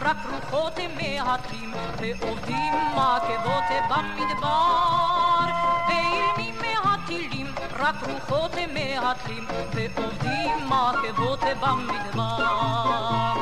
רק רוחות הם מהתלים, ועובדים עקבות במדבר. ואילמים מהטילים, רק רוחות הם מהתלים, ועובדים עקבות במדבר.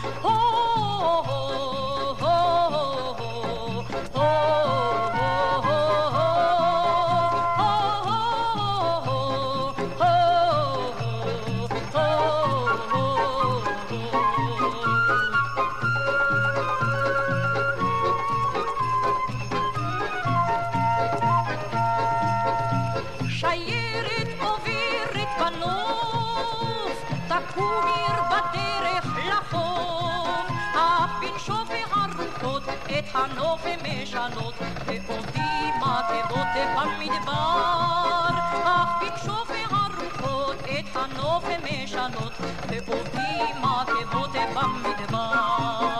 שיירת עוברת בנוף, תקום עיר בדרך לחוף. הפנשות והרוחות את הנוף משנות, ועובדים עקבות במדבר. הפנשות והרוחות את הנוף משנות, ועובדים עקבות במדבר.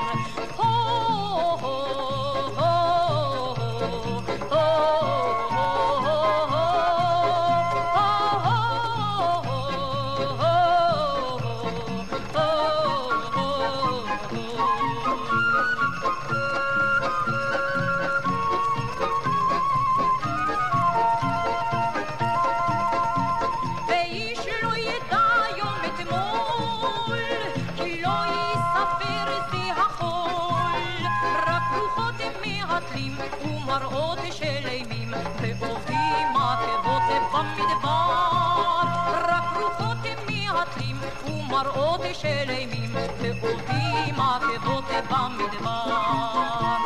ואיש לא ידע יום אתמול, כי לא יספר זה החול. רק רוחות הם מהתלים ומראות של אימים, ועובדים עקבות במדבר. רק רוחות הם מהתלים ומראות של אימים, ועובדים עקבות במדבר.